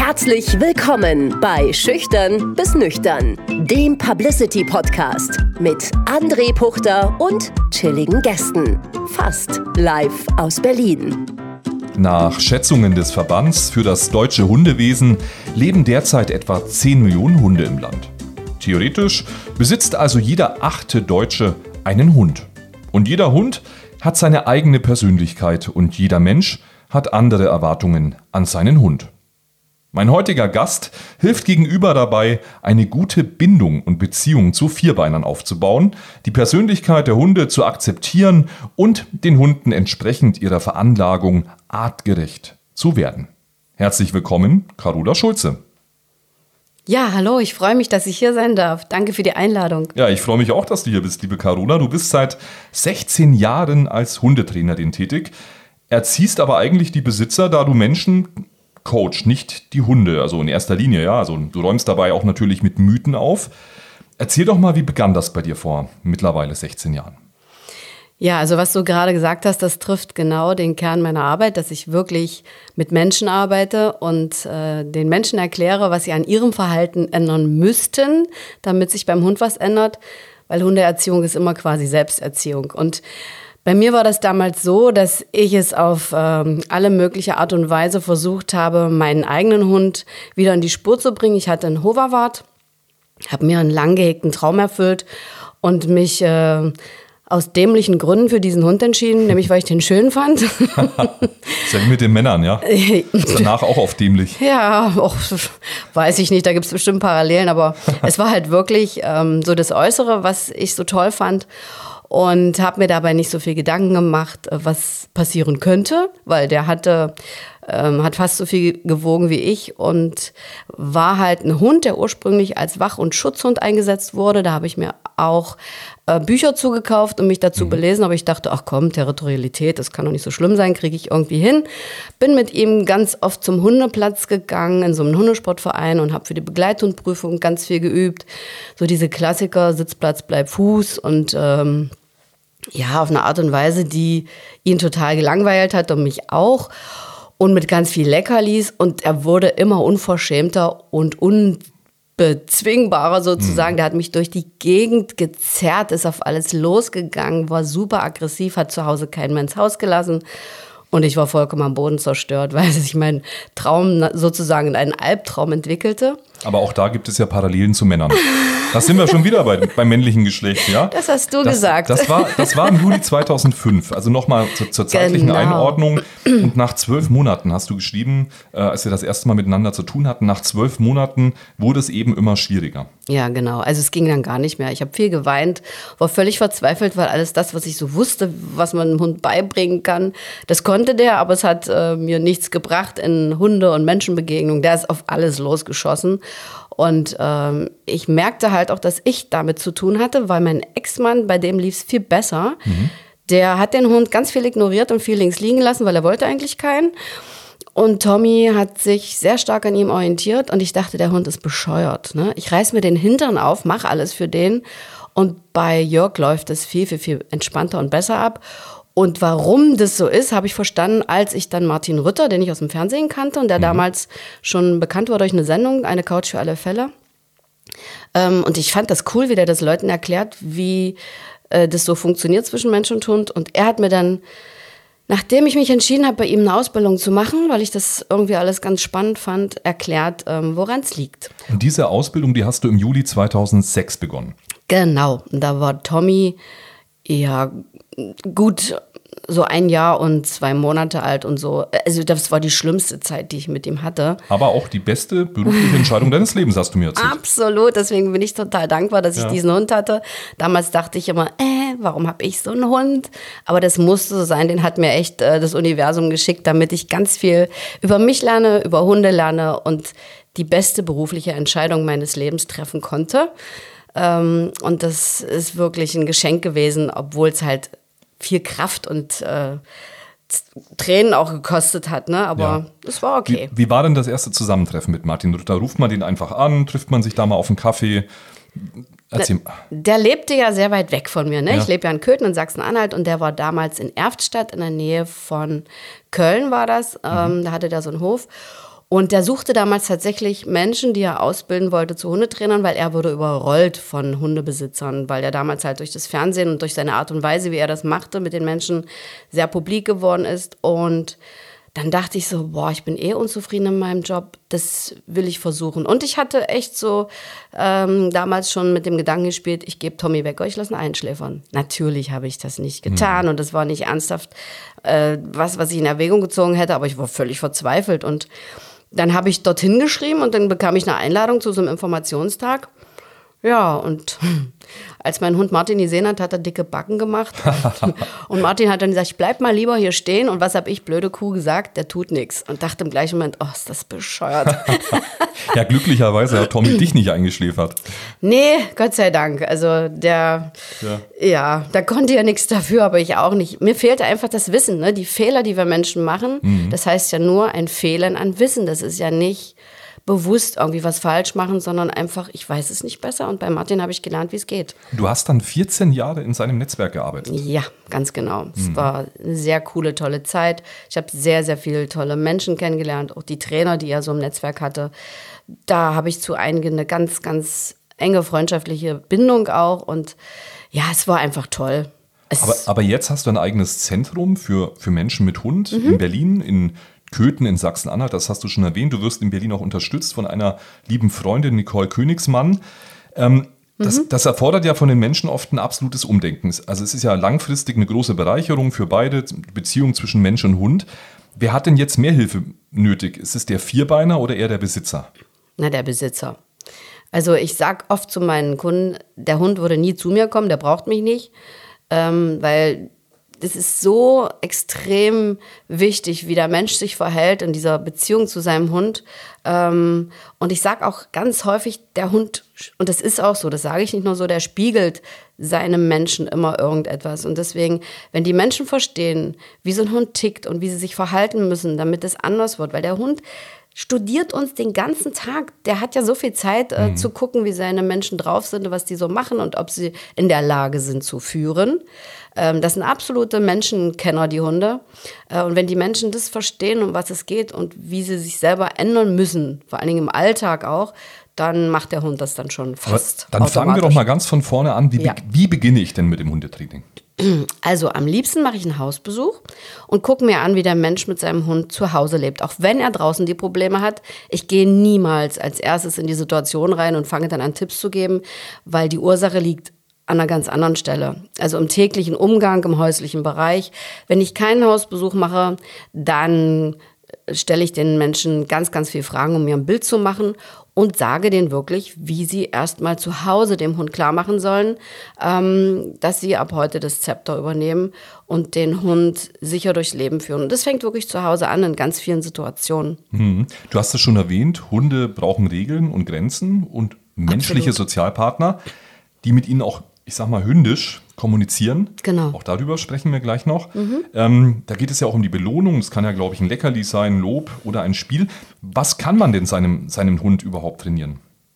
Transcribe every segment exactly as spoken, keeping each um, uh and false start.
Herzlich willkommen bei Schüchtern bis Nüchtern, dem Publicity-Podcast mit André Puchter und chilligen Gästen. Fast live aus Berlin. Nach Schätzungen des Verbands für das deutsche Hundewesen leben derzeit etwa zehn Millionen Hunde im Land. Theoretisch besitzt also jeder achte Deutsche einen Hund. Und jeder Hund hat seine eigene Persönlichkeit und jeder Mensch hat andere Erwartungen an seinen Hund. Mein heutiger Gast hilft Gegenüber dabei, eine gute Bindung und Beziehung zu Vierbeinern aufzubauen, die Persönlichkeit der Hunde zu akzeptieren und den Hunden entsprechend ihrer Veranlagung artgerecht zu werden. Herzlich willkommen, Carola Schulze. Ja, hallo, ich freue mich, dass ich hier sein darf. Danke für die Einladung. Ja, ich freue mich auch, dass du hier bist, liebe Carola. Du bist seit sechzehn Jahren als Hundetrainerin tätig, erziehst aber eigentlich die Besitzer, da du Menschen coach, nicht die Hunde, also in erster Linie, ja. Also du räumst dabei auch natürlich mit Mythen auf. Erzähl doch mal, wie begann das bei dir vor mittlerweile sechzehn Jahren? Ja, also was du gerade gesagt hast, das trifft genau den Kern meiner Arbeit, dass ich wirklich mit Menschen arbeite und äh, den Menschen erkläre, was sie an ihrem Verhalten ändern müssten, damit sich beim Hund was ändert, weil Hundeerziehung ist immer quasi Selbsterziehung. Und bei mir war das damals so, dass ich es auf ähm, alle mögliche Art und Weise versucht habe, meinen eigenen Hund wieder in die Spur zu bringen. Ich hatte einen Hoverwart, habe mir einen lang gehegten Traum erfüllt und mich äh, aus dämlichen Gründen für diesen Hund entschieden, nämlich weil ich den schön fand. Ist ja wie mit den Männern, ja? Ist danach auch auf dämlich. Ja, auch, weiß ich nicht, da gibt es bestimmt Parallelen, aber es war halt wirklich ähm, so das Äußere, was ich so toll fand. Und habe mir dabei nicht so viel Gedanken gemacht, was passieren könnte, weil der hatte, ähm, hat fast so viel gewogen wie ich und war halt ein Hund, der ursprünglich als Wach- und Schutzhund eingesetzt wurde. Da habe ich mir auch äh, Bücher zugekauft und mich dazu mhm. belesen, aber ich dachte, ach komm, Territorialität, das kann doch nicht so schlimm sein, kriege ich irgendwie hin. Bin mit ihm ganz oft zum Hundeplatz gegangen, in so einem Hundesportverein und habe für die Begleithundprüfung ganz viel geübt. So diese Klassiker, Sitzplatz, bleib Fuß und ähm, ja, auf eine Art und Weise, die ihn total gelangweilt hat und mich auch. Und mit ganz viel Leckerlis. Und er wurde immer unverschämter und unbezwingbarer sozusagen. Mhm. Der hat mich durch die Gegend gezerrt, ist auf alles losgegangen, war super aggressiv, hat zu Hause keinen mehr ins Haus gelassen. Und ich war vollkommen am Boden zerstört, weil sich mein Traum sozusagen in einen Albtraum entwickelte. Aber auch da gibt es ja Parallelen zu Männern. Da sind wir schon wieder bei, beim männlichen Geschlecht, ja? Das hast du das, gesagt. Das war, das war im Juli zweitausendfünf, also nochmal zur, zur zeitlichen genau. Einordnung. Und nach zwölf Monaten hast du geschrieben, äh, als wir das erste Mal miteinander zu tun hatten, nach zwölf Monaten wurde es eben immer schwieriger. Ja, genau. Also es ging dann gar nicht mehr. Ich habe viel geweint, war völlig verzweifelt, weil alles das, was ich so wusste, was man einem Hund beibringen kann, das konnte der, aber es hat äh, mir nichts gebracht in Hunde- und Menschenbegegnungen. Der ist auf alles losgeschossen. Und ähm, ich merkte halt auch, dass ich damit zu tun hatte, weil mein Ex-Mann, bei dem lief es viel besser. Mhm. Der hat den Hund ganz viel ignoriert und viel links liegen lassen, weil er wollte eigentlich keinen. Und Tommy hat sich sehr stark an ihm orientiert und ich dachte, der Hund ist bescheuert. Ne? Ich reiß mir den Hintern auf, mache alles für den. Und bei Jörg läuft es viel, viel, viel entspannter und besser ab. Und warum das so ist, habe ich verstanden, als ich dann Martin Rütter, den ich aus dem Fernsehen kannte und der mhm. damals schon bekannt war durch eine Sendung, eine Couch für alle Fälle. Ähm, und ich fand das cool, wie der das Leuten erklärt, wie äh, das so funktioniert zwischen Mensch und Hund. Und er hat mir dann, nachdem ich mich entschieden habe, bei ihm eine Ausbildung zu machen, weil ich das irgendwie alles ganz spannend fand, erklärt, ähm, woran es liegt. Und diese Ausbildung, die hast du im Juli zweitausendsechs begonnen? Genau, da war Tommy ja gut so ein Jahr und zwei Monate alt und so. Also das war die schlimmste Zeit, die ich mit ihm hatte. Aber auch die beste berufliche Entscheidung deines Lebens, hast du mir erzählt. Absolut, deswegen bin ich total dankbar, dass ich ja. diesen Hund hatte. Damals dachte ich immer, äh, warum habe ich so einen Hund? Aber das musste so sein, den hat mir echt äh, das Universum geschickt, damit ich ganz viel über mich lerne, über Hunde lerne und die beste berufliche Entscheidung meines Lebens treffen konnte. Ähm, und das ist wirklich ein Geschenk gewesen, obwohl es halt viel Kraft und äh, Tränen auch gekostet hat, ne? Aber es ja. war okay. Wie, wie war denn das erste Zusammentreffen mit Martin Rütter? Ruft man den einfach an, trifft man sich da mal auf einen Kaffee? Erzähl. Der lebte ja sehr weit weg von mir, ne? Ja. Ich lebe ja in Köthen in Sachsen-Anhalt und der war damals in Erftstadt in der Nähe von Köln war das. Mhm. Ähm, da hatte der so einen Hof. Und der suchte damals tatsächlich Menschen, die er ausbilden wollte zu Hundetrainern, weil er wurde überrollt von Hundebesitzern, weil er damals halt durch das Fernsehen und durch seine Art und Weise, wie er das machte mit den Menschen, sehr publik geworden ist. Und dann dachte ich so, boah, ich bin eh unzufrieden in meinem Job, das will ich versuchen. Und ich hatte echt so ähm, damals schon mit dem Gedanken gespielt, ich gebe Tommy weg, ich lasse ihn einschläfern. Natürlich habe ich das nicht getan, mhm. und das war nicht ernsthaft äh, was, was ich in Erwägung gezogen hätte, aber ich war völlig verzweifelt. Und dann habe ich dorthin geschrieben und dann bekam ich eine Einladung zu so einem Informationstag. Ja, und als mein Hund Martin gesehen hat, hat er dicke Backen gemacht. Und Martin hat dann gesagt, ich bleib mal lieber hier stehen. Und was habe ich, blöde Kuh, gesagt? Der tut nichts. Und dachte im gleichen Moment, oh, ist das bescheuert. Ja, glücklicherweise hat Tommy dich nicht eingeschläfert. Nee, Gott sei Dank. Also der, ja, ja da konnte ja nichts dafür, aber ich auch nicht. Mir fehlte einfach das Wissen, ne? Die Fehler, die wir Menschen machen, mhm. das heißt ja nur ein Fehlen an Wissen. Das ist ja nicht bewusst irgendwie was falsch machen, sondern einfach, ich weiß es nicht besser. Und bei Martin habe ich gelernt, wie es geht. Du hast dann vierzehn Jahre in seinem Netzwerk gearbeitet. Ja, ganz genau. Es mhm. war eine sehr coole, tolle Zeit. Ich habe sehr, sehr viele tolle Menschen kennengelernt, auch die Trainer, die er so im Netzwerk hatte. Da habe ich zu einigen eine ganz, ganz enge freundschaftliche Bindung auch. Und ja, es war einfach toll. Aber, aber jetzt hast du ein eigenes Zentrum für, für Menschen mit Hund mhm. in Berlin, in Köthen in Sachsen-Anhalt, das hast du schon erwähnt. Du wirst in Berlin auch unterstützt von einer lieben Freundin, Nicole Königsmann. Ähm, das, mhm. das erfordert ja von den Menschen oft ein absolutes Umdenken. Also es ist ja langfristig eine große Bereicherung für beide, die Beziehung zwischen Mensch und Hund. Wer hat denn jetzt mehr Hilfe nötig? Ist es der Vierbeiner oder eher der Besitzer? Na, der Besitzer. Also ich sage oft zu meinen Kunden, der Hund würde nie zu mir kommen, der braucht mich nicht, ähm, weil das ist so extrem wichtig, wie der Mensch sich verhält in dieser Beziehung zu seinem Hund. Und ich sage auch ganz häufig, der Hund, und das ist auch so, das sage ich nicht nur so, der spiegelt seinem Menschen immer irgendetwas. Und deswegen, wenn die Menschen verstehen, wie so ein Hund tickt und wie sie sich verhalten müssen, damit es anders wird, weil der Hund studiert uns den ganzen Tag. Der hat ja so viel Zeit äh, mhm. zu gucken, wie seine Menschen drauf sind und was die so machen und ob sie in der Lage sind zu führen. Ähm, das sind absolute Menschenkenner, die Hunde. Äh, und wenn die Menschen das verstehen, um was es geht und wie sie sich selber ändern müssen, vor allen Dingen im Alltag auch, dann macht der Hund das dann schon fast Aber dann fangen wir doch mal ganz von vorne an. Wie, ja. be- wie beginne ich denn mit dem Hundetraining? Also am liebsten mache ich einen Hausbesuch und gucke mir an, wie der Mensch mit seinem Hund zu Hause lebt. Auch wenn er draußen die Probleme hat. Ich gehe niemals als erstes in die Situation rein und fange dann an, Tipps zu geben, weil die Ursache liegt an einer ganz anderen Stelle. Also im täglichen Umgang, im häuslichen Bereich. Wenn ich keinen Hausbesuch mache, dann stelle ich den Menschen ganz, ganz viele Fragen, um mir ein Bild zu machen und sage denen wirklich, wie sie erstmal zu Hause dem Hund klar machen sollen, ähm, dass sie ab heute das Zepter übernehmen und den Hund sicher durchs Leben führen. Und das fängt wirklich zu Hause an in ganz vielen Situationen. Hm. Du hast es schon erwähnt, Hunde brauchen Regeln und Grenzen und menschliche Absolut. Sozialpartner, die mit ihnen auch, ich sag mal, hündisch kommunizieren. Genau. Auch darüber sprechen wir gleich noch. Mhm. Ähm, da geht es ja auch um die Belohnung. Es kann ja, glaube ich, ein Leckerli sein, Lob oder ein Spiel. Was kann man denn seinem, seinem Hund überhaupt trainieren?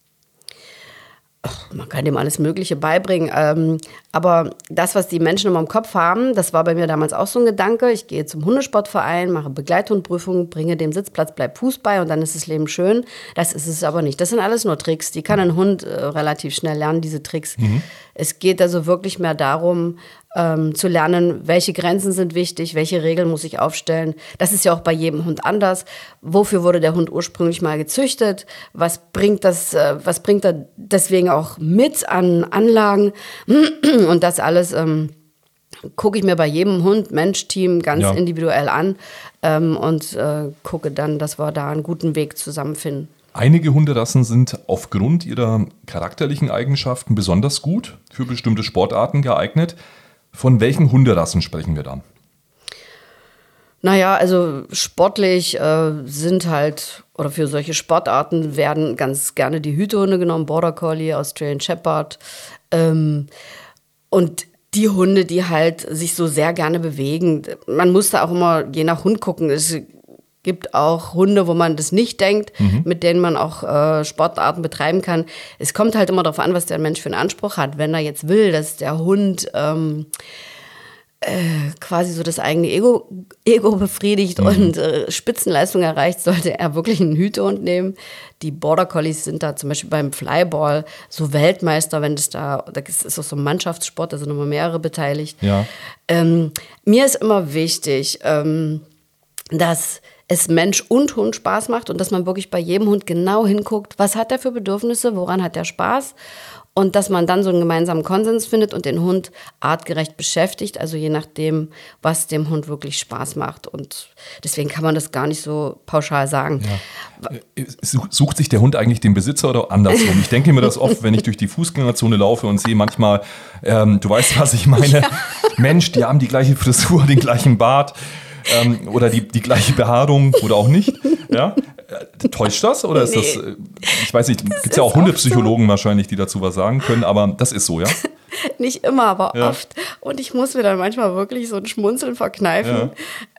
Ach, man kann dem alles Mögliche beibringen. Ähm, aber das, was die Menschen immer im Kopf haben, das war bei mir damals auch so ein Gedanke. Ich gehe zum Hundesportverein, mache Begleithundprüfung, bringe dem Sitzplatz, bleib Fuß bei und dann ist das Leben schön. Das ist es aber nicht. Das sind alles nur Tricks. Die kann ein Hund äh, relativ schnell lernen, diese Tricks. Mhm. Es geht also wirklich mehr darum, ähm, zu lernen, welche Grenzen sind wichtig, welche Regeln muss ich aufstellen. Das ist ja auch bei jedem Hund anders. Wofür wurde der Hund ursprünglich mal gezüchtet? Was bringt das, äh, was bringt er deswegen auch mit an Anlagen? Und das alles ähm, gucke ich mir bei jedem Hund, Mensch, Team ganz ja. individuell an ähm, und äh, gucke dann, dass wir da einen guten Weg zusammenfinden. Einige Hunderassen sind aufgrund ihrer charakterlichen Eigenschaften besonders gut für bestimmte Sportarten geeignet. Von welchen Hunderassen sprechen wir dann? Naja, also sportlich äh, sind halt, oder für solche Sportarten werden ganz gerne die Hütehunde genommen, Border Collie, Australian Shepherd. Ähm, und die Hunde, die halt sich so sehr gerne bewegen. Man muss da auch immer je nach Hund gucken. Es gibt auch Hunde, wo man das nicht denkt, mhm. mit denen man auch äh, Sportarten betreiben kann. Es kommt halt immer darauf an, was der Mensch für einen Anspruch hat. Wenn er jetzt will, dass der Hund ähm, äh, quasi so das eigene Ego, Ego befriedigt mhm. und äh, Spitzenleistung erreicht, sollte er wirklich einen Hütehund nehmen. Die Border Collies sind da zum Beispiel beim Flyball so Weltmeister, wenn es da, das ist auch so ein Mannschaftssport, da sind immer mehrere beteiligt. Ja. Ähm, mir ist immer wichtig, ähm, dass es Mensch und Hund Spaß macht und dass man wirklich bei jedem Hund genau hinguckt, was hat er für Bedürfnisse, woran hat er Spaß und dass man dann so einen gemeinsamen Konsens findet und den Hund artgerecht beschäftigt, also je nachdem, was dem Hund wirklich Spaß macht und deswegen kann man das gar nicht so pauschal sagen. Ja. Sucht sich der Hund eigentlich den Besitzer oder andersrum? Ich denke mir das oft, wenn ich durch die Fußgängerzone laufe und sehe manchmal, ähm, du weißt, was ich meine, ja. Mensch, die haben die gleiche Frisur, den gleichen Bart, Ähm, oder die, die gleiche Behaarung oder auch nicht. Ja? Äh, täuscht das? Oder ist nee. das, äh, ich weiß nicht, gibt es ja auch Hundepsychologen so. wahrscheinlich, die dazu was sagen können, aber das ist so, ja? Nicht immer, aber ja. oft. Und ich muss mir dann manchmal wirklich so ein Schmunzeln verkneifen. Ja.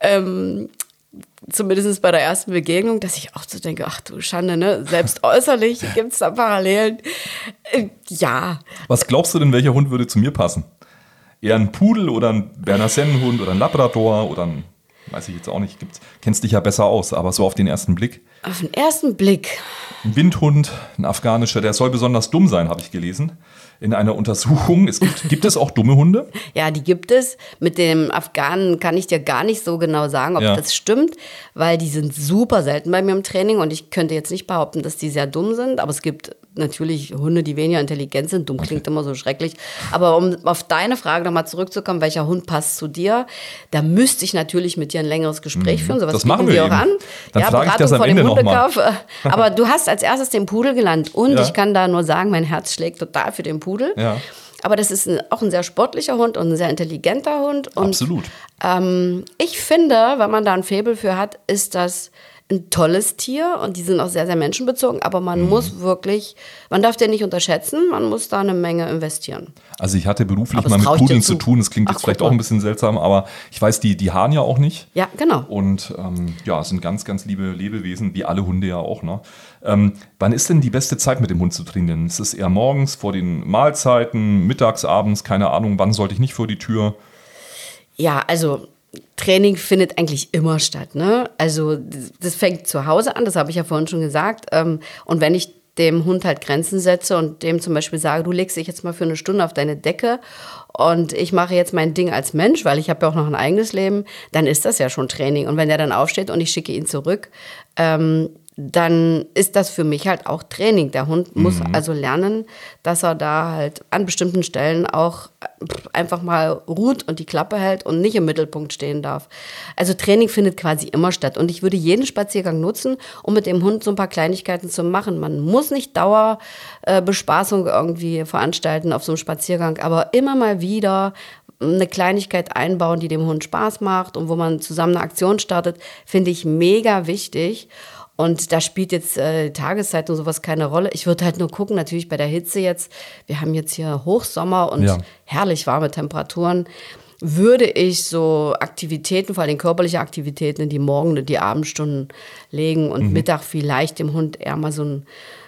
Ähm, zumindest bei der ersten Begegnung, dass ich auch so denke, ach du Schande, ne? Selbst äußerlich gibt es da Parallelen. Äh, ja. Was glaubst du denn, welcher Hund würde zu mir passen? Eher ein Pudel oder ein Berner Sennenhund oder ein Labrador oder ein... Weiß ich jetzt auch nicht, gibt's, kennst dich ja besser aus, aber so auf den ersten Blick. Auf den ersten Blick. Ein Windhund, ein afghanischer, der soll besonders dumm sein, habe ich gelesen. In einer Untersuchung. Es gibt, gibt es auch dumme Hunde? Ja, die gibt es. Mit dem Afghanen kann ich dir gar nicht so genau sagen, ob ja. das stimmt, weil die sind super selten bei mir im Training und ich könnte jetzt nicht behaupten, dass die sehr dumm sind, aber es gibt natürlich Hunde, die weniger intelligent sind. Dumm klingt okay. immer so schrecklich. Aber um auf deine Frage nochmal zurückzukommen, welcher Hund passt zu dir, da müsste ich natürlich mit dir ein längeres Gespräch mhm. führen. So was das machen wir, wir auch an. Dann ja, frage Beratung ich das am Ende nochmal. Aber du hast als erstes den Pudel gelernt und ja. ich kann da nur sagen, mein Herz schlägt total für den Pudel. Ja. Aber das ist ein, auch ein sehr sportlicher Hund und ein sehr intelligenter Hund. Und, Absolut. Ähm, ich finde, wenn man da ein Faible für hat, ist das ein tolles Tier und die sind auch sehr, sehr menschenbezogen, aber man mhm. muss wirklich, man darf den nicht unterschätzen, man muss da eine Menge investieren. Also ich hatte beruflich mal mit Pudeln zu tun, das klingt Ach, jetzt vielleicht auch ein bisschen seltsam, aber ich weiß, die, die haaren ja auch nicht. Ja, genau. Und ähm, ja, sind ganz, ganz liebe Lebewesen, wie alle Hunde ja auch. Ne? Ähm, wann ist denn die beste Zeit, mit dem Hund zu trainieren? Ist es eher morgens, vor den Mahlzeiten, mittags, abends, keine Ahnung, wann sollte ich nicht vor die Tür? Ja, also Training findet eigentlich immer statt, ne? Also das fängt zu Hause an, das habe ich ja vorhin schon gesagt. Und wenn ich dem Hund halt Grenzen setze und dem zum Beispiel sage, du legst dich jetzt mal für eine Stunde auf deine Decke und ich mache jetzt mein Ding als Mensch, weil ich habe ja auch noch ein eigenes Leben, dann ist das ja schon Training. Und wenn der dann aufsteht und ich schicke ihn zurück, ähm, dann ist das für mich halt auch Training. Der Hund muss mhm. also lernen, dass er da halt an bestimmten Stellen auch einfach mal ruht und die Klappe hält und nicht im Mittelpunkt stehen darf. Also Training findet quasi immer statt. Und ich würde jeden Spaziergang nutzen, um mit dem Hund so ein paar Kleinigkeiten zu machen. Man muss nicht Dauerbespaßung irgendwie veranstalten auf so einem Spaziergang, aber immer mal wieder eine Kleinigkeit einbauen, die dem Hund Spaß macht und wo man zusammen eine Aktion startet, finde ich mega wichtig. Und da spielt jetzt äh, die Tageszeit und sowas keine Rolle. Ich würde halt nur gucken, natürlich bei der Hitze jetzt, wir haben jetzt hier Hochsommer und ja. herrlich warme Temperaturen, würde ich so Aktivitäten, vor allem körperliche Aktivitäten in die Morgen- und die Abendstunden legen und mhm. Mittag vielleicht dem Hund eher mal so ein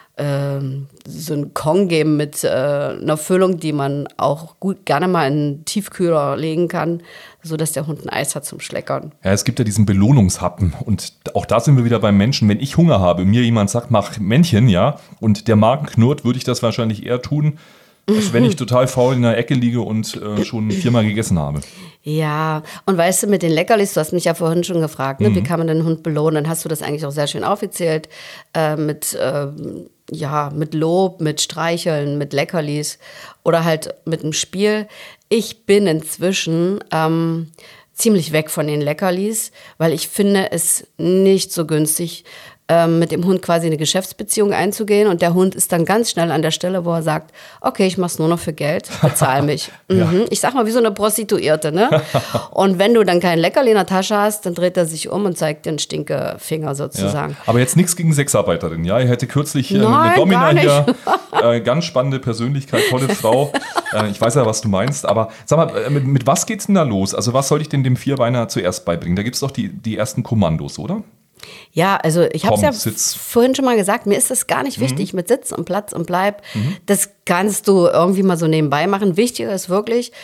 so einen Kong geben mit äh, einer Füllung, die man auch gut gerne mal in einen Tiefkühler legen kann, sodass der Hund ein Eis hat zum Schleckern. Ja, es gibt ja diesen Belohnungshappen und auch da sind wir wieder beim Menschen. Wenn ich Hunger habe, mir jemand sagt, mach Männchen, ja, und der Magen knurrt, würde ich das wahrscheinlich eher tun, als wenn ich total faul in der Ecke liege und äh, schon viermal gegessen habe. Ja, und weißt du, mit den Leckerlis, du hast mich ja vorhin schon gefragt, ne, mhm. wie kann man den Hund belohnen? Dann hast du das eigentlich auch sehr schön aufgezählt, äh, mit, äh, ja, mit Lob, mit Streicheln, mit Leckerlis oder halt mit einem Spiel. Ich bin inzwischen ähm, ziemlich weg von den Leckerlis, weil ich finde es nicht so günstig, mit dem Hund quasi eine Geschäftsbeziehung einzugehen und der Hund ist dann ganz schnell an der Stelle, wo er sagt, okay, ich mach's nur noch für Geld, bezahl mich. ja. mhm. Ich sag mal, wie so eine Prostituierte, ne? Und wenn du dann kein Leckerli in der Tasche hast, dann dreht er sich um und zeigt den Stinkefinger sozusagen. Ja. Aber jetzt nichts gegen Sexarbeiterin, ja? Ich hätte kürzlich äh, Nein, eine Domina hier, äh, ganz spannende Persönlichkeit, tolle Frau. äh, ich weiß ja, was du meinst, aber sag mal, mit, mit was geht's denn da los? Also was soll ich denn dem Vierbeiner zuerst beibringen? Da gibt's doch die, die ersten Kommandos, oder? Ja, also ich habe es ja Sitz. vorhin schon mal gesagt, mir ist das gar nicht wichtig mhm. mit Sitz und Platz und Bleib. Mhm. Das kannst du irgendwie mal so nebenbei machen. Wichtiger ist wirklich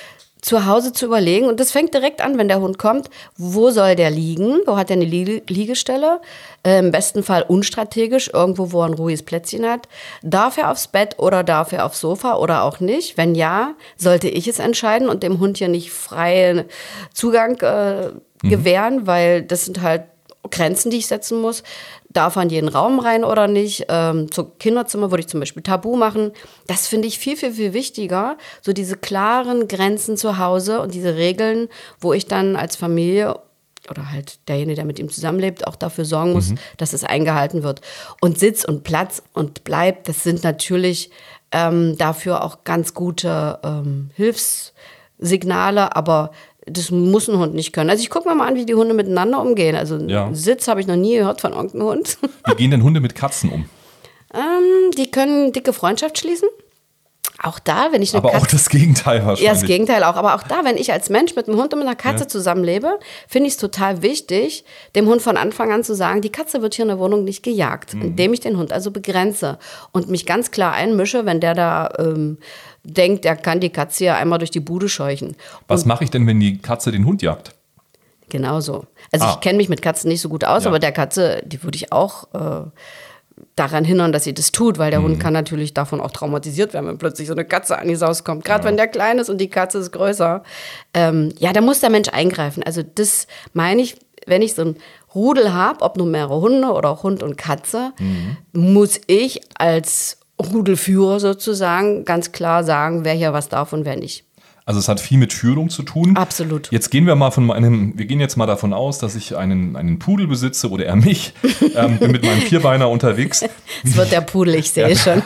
zu Hause zu überlegen, und das fängt direkt an, wenn der Hund kommt, wo soll der liegen, wo hat er eine Liege- Liegestelle, äh, im besten Fall unstrategisch, irgendwo, wo er ein ruhiges Plätzchen hat. Darf er aufs Bett oder darf er aufs Sofa oder auch nicht? Wenn ja, sollte ich es entscheiden und dem Hund hier nicht freien Zugang äh, mhm. gewähren, weil das sind halt Grenzen, die ich setzen muss. Darf er in jeden Raum rein oder nicht? Ähm, zum Kinderzimmer würde ich zum Beispiel Tabu machen. Das finde ich viel, viel, viel wichtiger. So diese klaren Grenzen zu Hause und diese Regeln, wo ich dann als Familie oder halt derjenige, der mit ihm zusammenlebt, auch dafür sorgen muss, mhm. dass es eingehalten wird. Und Sitz und Platz und Bleib, das sind natürlich ähm, dafür auch ganz gute ähm, Hilfssignale, aber das muss ein Hund nicht können. Also ich gucke mir mal an, wie die Hunde miteinander umgehen. Also ja. Sitz habe ich noch nie gehört von irgendeinem Hund. Wie gehen denn Hunde mit Katzen um? ähm, die können dicke Freundschaft schließen. Auch da, wenn ich eine Aber Katze... auch das Gegenteil wahrscheinlich. Ja, das Gegenteil auch. Aber auch da, wenn ich als Mensch mit einem Hund und mit einer Katze ja. zusammenlebe, finde ich es total wichtig, dem Hund von Anfang an zu sagen, die Katze wird hier in der Wohnung nicht gejagt, mhm. indem ich den Hund also begrenze und mich ganz klar einmische, wenn der da ähm, denkt, er kann die Katze ja einmal durch die Bude scheuchen. Was und mache ich denn, wenn die Katze den Hund jagt? Genauso. Also ah. ich kenne mich mit Katzen nicht so gut aus, ja. aber der Katze, die würde ich auch... Äh, daran hindern, dass sie das tut, weil der mhm. Hund kann natürlich davon auch traumatisiert werden, wenn plötzlich so eine Katze an die Saus kommt. Gerade ja. wenn der klein ist und die Katze ist größer. Ähm, ja, da muss der Mensch eingreifen. Also das meine ich, wenn ich so ein Rudel habe, ob nun mehrere Hunde oder auch Hund und Katze, mhm. muss ich als Rudelführer sozusagen ganz klar sagen, wer hier was darf und wer nicht. Also es hat viel mit Führung zu tun. Absolut. Jetzt gehen wir mal von meinem, wir gehen jetzt mal davon aus, dass ich einen, einen Pudel besitze oder er mich. ähm, bin mit meinem Vierbeiner unterwegs. Es wird der Pudel, ich sehe schon.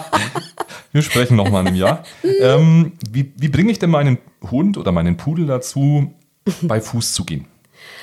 Wir sprechen noch mal in einem Jahr. Ähm, wie, wie bringe ich denn meinen Hund oder meinen Pudel dazu, bei Fuß zu gehen?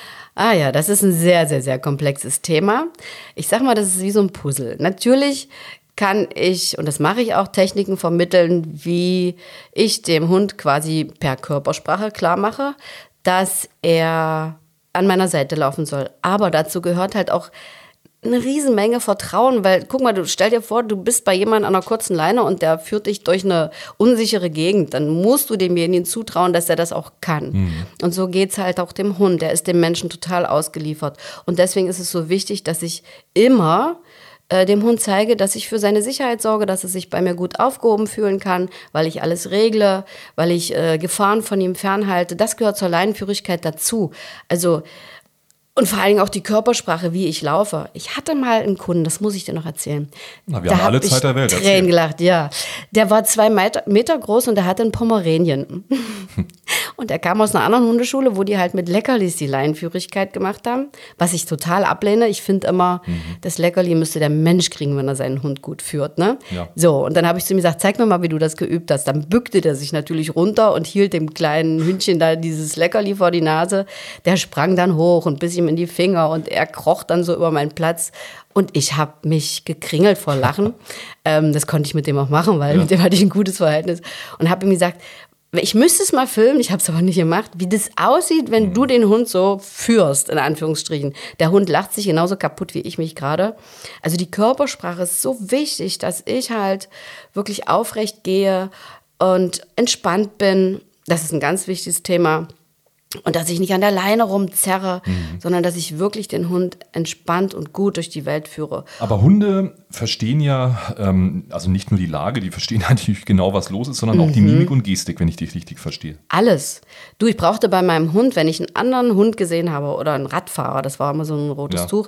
Ah ja, das ist ein sehr, sehr, sehr komplexes Thema. Ich sag mal, das ist wie so ein Puzzle. Natürlich kann ich, und das mache ich auch, Techniken vermitteln, wie ich dem Hund quasi per Körpersprache klar mache, dass er an meiner Seite laufen soll. Aber dazu gehört halt auch eine Riesenmenge Vertrauen, weil, guck mal, du stell dir vor, du bist bei jemandem an einer kurzen Leine und der führt dich durch eine unsichere Gegend, dann musst du demjenigen zutrauen, dass er das auch kann. Mhm. Und so geht's halt auch dem Hund, der ist dem Menschen total ausgeliefert. Und deswegen ist es so wichtig, dass ich immer dem Hund zeige, dass ich für seine Sicherheit sorge, dass er sich bei mir gut aufgehoben fühlen kann, weil ich alles regle, weil ich äh, Gefahren von ihm fernhalte. Das gehört zur Leinenführigkeit dazu. Also, und vor allen Dingen auch die Körpersprache, wie ich laufe. Ich hatte mal einen Kunden, das muss ich dir noch erzählen. Na, wir da haben alle Zeit der Welt. Tränen gelacht, ja. Der war zwei Meter groß und der hatte einen Pomeranien. Und er kam aus einer anderen Hundeschule, wo die halt mit Leckerlis die Leinenführigkeit gemacht haben, was ich total ablehne. Ich finde immer, mhm. das Leckerli müsste der Mensch kriegen, wenn er seinen Hund gut führt. Ne? Ja. So, und dann habe ich zu ihm gesagt, zeig mir mal, wie du das geübt hast. Dann bückte der sich natürlich runter und hielt dem kleinen Hündchen da dieses Leckerli vor die Nase. Der sprang dann hoch und biss ihm in die Finger und er kroch dann so über meinen Platz. Und ich habe mich gekringelt vor Lachen. ähm, das konnte ich mit dem auch machen, weil ja. mit dem hatte ich ein gutes Verhältnis. Und habe ihm gesagt, ich müsste es mal filmen, ich habe es aber nicht gemacht, wie das aussieht, wenn mhm. du den Hund so führst, in Anführungsstrichen. Der Hund lacht sich genauso kaputt wie ich mich gerade. Also die Körpersprache ist so wichtig, dass ich halt wirklich aufrecht gehe und entspannt bin. Das ist ein ganz wichtiges Thema. Und dass ich nicht an der Leine rumzerre, mhm. sondern dass ich wirklich den Hund entspannt und gut durch die Welt führe. Aber Hunde verstehen ja, ähm, also nicht nur die Lage, die verstehen natürlich genau, was los ist, sondern mhm. auch die Mimik und Gestik, wenn ich dich richtig verstehe. Alles. Du, ich brauchte bei meinem Hund, wenn ich einen anderen Hund gesehen habe oder einen Radfahrer, das war immer so ein rotes ja. Tuch,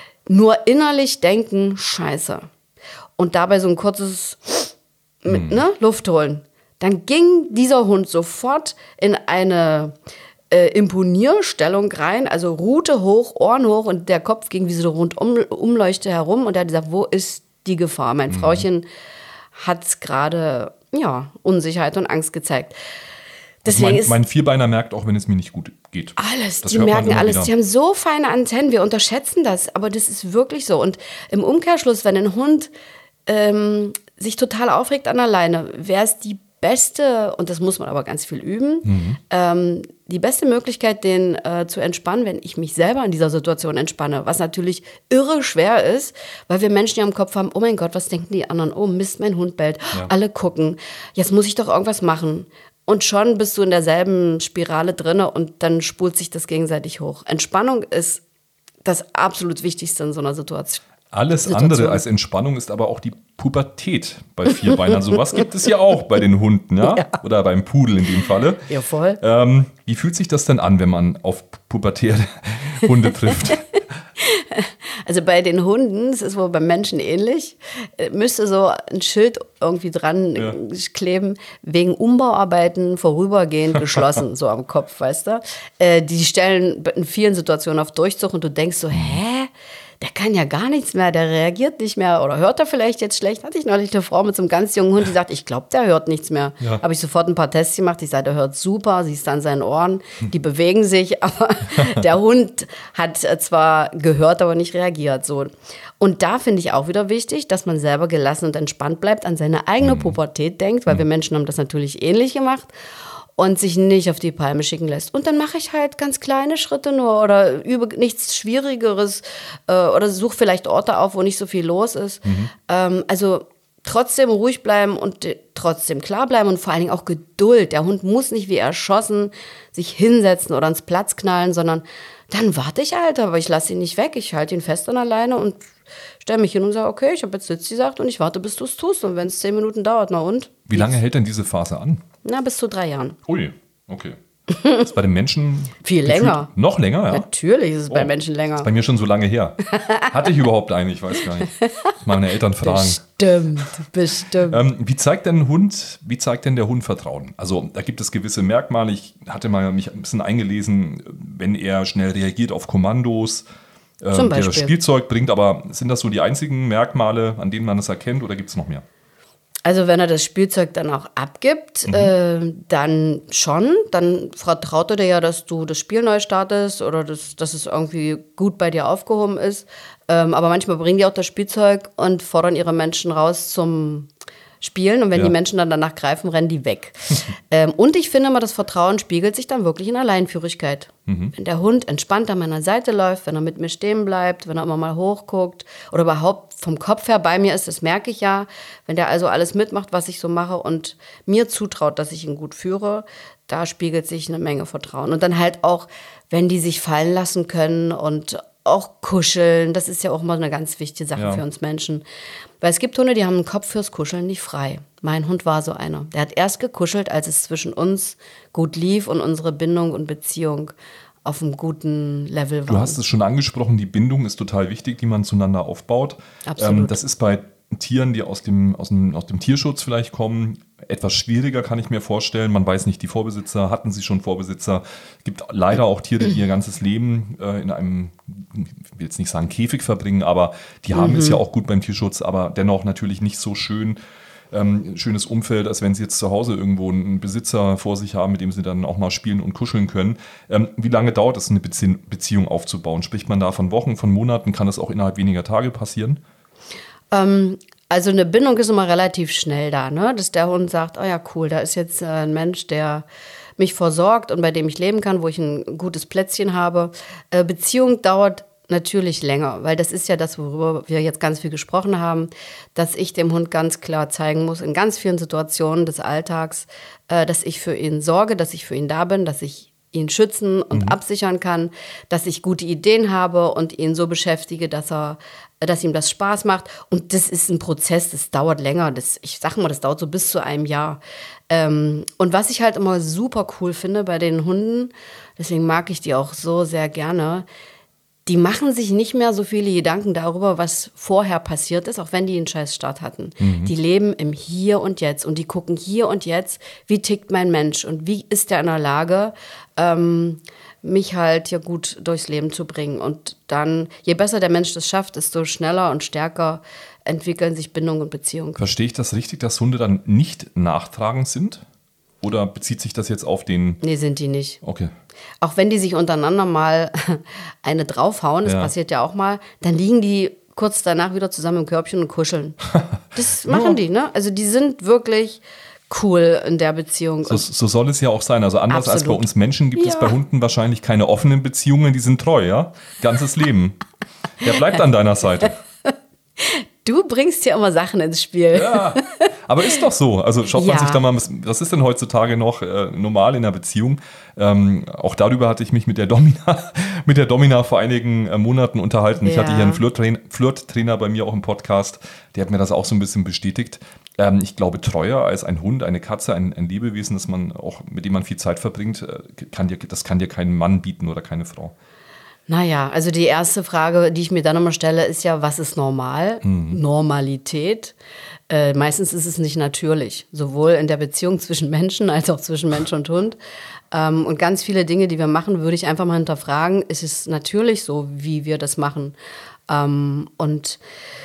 nur innerlich denken, scheiße. Und dabei so ein kurzes mit, mhm. ne, Luft holen. Dann ging dieser Hund sofort in eine Äh, Imponierstellung rein, also Rute hoch, Ohren hoch und der Kopf ging wie so rundum umleuchte herum und er hat gesagt, wo ist die Gefahr? Mein mhm. Frauchen hat gerade ja, Unsicherheit und Angst gezeigt. Deswegen also mein, ist mein Vierbeiner merkt auch, wenn es mir nicht gut geht. Alles, das die merken alles. Wieder. Die haben so feine Antennen, wir unterschätzen das, aber das ist wirklich so. Und im Umkehrschluss, wenn ein Hund ähm, sich total aufregt an der Leine, wäre es die beste, und das muss man aber ganz viel üben, mhm. ähm, die beste Möglichkeit, den äh, zu entspannen, wenn ich mich selber in dieser Situation entspanne, was natürlich irre schwer ist, weil wir Menschen ja im Kopf haben, oh mein Gott, was denken die anderen? Oh Mist, mein Hund bellt, ja. alle gucken, jetzt muss ich doch irgendwas machen. Und schon bist du in derselben Spirale drin und dann spult sich das gegenseitig hoch. Entspannung ist das absolut Wichtigste in so einer Situation. Alles Situation. andere als Entspannung ist aber auch die Pubertät bei Vierbeinern. Sowas gibt es ja auch bei den Hunden, ja? Ja. Oder beim Pudel in dem Falle. Ja, voll. Ähm, wie fühlt sich das denn an, wenn man auf pubertäre Hunde trifft? Also bei den Hunden, das ist wohl beim Menschen ähnlich, müsste so ein Schild irgendwie dran ja. kleben, wegen Umbauarbeiten vorübergehend geschlossen, so am Kopf, weißt du? Äh, die stellen in vielen Situationen auf Durchzug und du denkst so, hä? Der kann ja gar nichts mehr, der reagiert nicht mehr oder hört er vielleicht jetzt schlecht? Hatte ich neulich eine Frau mit so einem ganz jungen Hund, die sagt, ich glaube, der hört nichts mehr. Ja. Habe ich sofort ein paar Tests gemacht, ich sage, der hört super, siehst an seinen Ohren, die bewegen sich, aber der Hund hat zwar gehört, aber nicht reagiert. So. Und da finde ich auch wieder wichtig, dass man selber gelassen und entspannt bleibt, an seine eigene mhm. Pubertät denkt, weil mhm. wir Menschen haben das natürlich ähnlich gemacht. Und sich nicht auf die Palme schicken lässt. Und dann mache ich halt ganz kleine Schritte nur oder übe nichts Schwierigeres äh, oder suche vielleicht Orte auf, wo nicht so viel los ist. Mhm. Ähm, also trotzdem ruhig bleiben und äh, trotzdem klar bleiben und vor allen Dingen auch Geduld. Der Hund muss nicht wie erschossen sich hinsetzen oder ans Platz knallen, sondern dann warte ich halt, aber ich lasse ihn nicht weg. Ich halte ihn fest an der Leine und stelle mich hin und sage, okay, ich habe jetzt Sitz gesagt und ich warte, bis du es tust. Und wenn es zehn Minuten dauert, na und? Wie lange hält denn diese Phase an? Na, bis zu drei Jahren. Ui, okay. Das ist bei den Menschen viel länger. Noch länger, ja? Natürlich ist es oh, bei Menschen länger. Das ist bei mir schon so lange her. Hatte ich überhaupt einen? Ich weiß gar nicht. Meine Eltern fragen. Bestimmt, bestimmt. Ähm, wie zeigt denn ein Hund, wie zeigt denn der Hund Vertrauen? Also da gibt es gewisse Merkmale. Ich hatte mal mich ein bisschen eingelesen, wenn er schnell reagiert auf Kommandos, äh, Zum der Beispiel. das Spielzeug bringt. Aber sind das so die einzigen Merkmale, an denen man das erkennt, oder gibt es noch mehr? Also wenn er das Spielzeug dann auch abgibt, mhm. äh, dann schon. Dann vertraut er dir ja, dass du das Spiel neu startest oder das, dass es irgendwie gut bei dir aufgehoben ist. Ähm, aber manchmal bringen die auch das Spielzeug und fordern ihre Menschen raus zum Spielen. Und wenn ja. die Menschen dann danach greifen, rennen die weg. ähm, und ich finde immer, das Vertrauen spiegelt sich dann wirklich in Alleinführigkeit. Mhm. Wenn der Hund entspannt an meiner Seite läuft, wenn er mit mir stehen bleibt, wenn er immer mal hochguckt oder überhaupt vom Kopf her bei mir ist, das merke ich ja. Wenn der also alles mitmacht, was ich so mache und mir zutraut, dass ich ihn gut führe, da spiegelt sich eine Menge Vertrauen. Und dann halt auch, wenn die sich fallen lassen können und auch kuscheln, das ist ja auch mal eine ganz wichtige Sache ja. für uns Menschen. Weil es gibt Hunde, die haben den Kopf fürs Kuscheln nicht frei. Mein Hund war so einer. Der hat erst gekuschelt, als es zwischen uns gut lief und unsere Bindung und Beziehung auf einem guten Level war. Du hast es schon angesprochen, die Bindung ist total wichtig, die man zueinander aufbaut. Absolut. Ähm, das ist bei Tieren, die aus dem, aus, dem, aus dem Tierschutz vielleicht kommen, etwas schwieriger, kann ich mir vorstellen. Man weiß nicht, die Vorbesitzer, hatten sie schon Vorbesitzer. Es gibt leider auch Tiere, die ihr ganzes Leben äh, in einem, ich will jetzt nicht sagen Käfig verbringen, aber die haben mhm. es ja auch gut beim Tierschutz, aber dennoch natürlich nicht so schön. Ähm, schönes Umfeld, als wenn sie jetzt zu Hause irgendwo einen Besitzer vor sich haben, mit dem sie dann auch mal spielen und kuscheln können. Ähm, wie lange dauert es, eine Bezie- Beziehung aufzubauen? Spricht man da von Wochen, von Monaten? Kann das auch innerhalb weniger Tage passieren? Ähm, also eine Bindung ist immer relativ schnell da, ne? Dass der Hund sagt, oh ja, cool, da ist jetzt äh, ein Mensch, der mich versorgt und bei dem ich leben kann, wo ich ein gutes Plätzchen habe. Äh, Beziehung dauert natürlich länger, weil das ist ja das, worüber wir jetzt ganz viel gesprochen haben, dass ich dem Hund ganz klar zeigen muss, in ganz vielen Situationen des Alltags, äh, dass ich für ihn sorge, dass ich für ihn da bin, dass ich ihn schützen und mhm. absichern kann, dass ich gute Ideen habe und ihn so beschäftige, dass er, dass ihm das Spaß macht. Und das ist ein Prozess, das dauert länger. Das, ich sag mal, das dauert so bis zu einem Jahr. Ähm, und was ich halt immer super cool finde bei den Hunden, deswegen mag ich die auch so sehr gerne, die machen sich nicht mehr so viele Gedanken darüber, was vorher passiert ist, auch wenn die einen scheiß Start hatten. Mhm. Die leben im Hier und Jetzt und die gucken hier und jetzt, wie tickt mein Mensch und wie ist der in der Lage, ähm, mich halt ja gut durchs Leben zu bringen. Und dann, je besser der Mensch das schafft, desto schneller und stärker entwickeln sich Bindung und Beziehung. Verstehe ich das richtig, dass Hunde dann nicht nachtragend sind? Oder bezieht sich das jetzt auf den... Nee, sind die nicht. Okay. Auch wenn die sich untereinander mal eine draufhauen, das ja. passiert ja auch mal, dann liegen die kurz danach wieder zusammen im Körbchen und kuscheln. Das machen ja. die, ne? Also die sind wirklich cool in der Beziehung. So, so soll es ja auch sein. Also anders Absolut. als bei uns Menschen gibt ja. es bei Hunden wahrscheinlich keine offenen Beziehungen, die sind treu, ja? Ganzes Leben. Der bleibt an deiner Seite. Du bringst ja immer Sachen ins Spiel. Ja, Aber ist doch so. Also schaut man Ja. sich da mal, was ist denn heutzutage noch äh, normal in einer Beziehung? Ähm, auch darüber hatte ich mich mit der Domina, mit der Domina vor einigen äh, Monaten unterhalten. Ich Ja. hatte hier einen Flirttrain- Flirttrainer bei mir auch im Podcast. Der hat mir das auch so ein bisschen bestätigt. Ähm, ich glaube, treuer als ein Hund, eine Katze, ein, ein Lebewesen, das man auch, mit dem man viel Zeit verbringt, äh, kann dir, das kann dir kein Mann bieten oder keine Frau. Naja, also die erste Frage, die ich mir dann immer stelle, ist ja, was ist normal? Mhm. Normalität. Äh, meistens ist es nicht natürlich, sowohl in der Beziehung zwischen Menschen als auch zwischen Mensch und Hund. Ähm, und ganz viele Dinge, die wir machen, würde ich einfach mal hinterfragen, ist es natürlich so, wie wir das machen? Ähm, und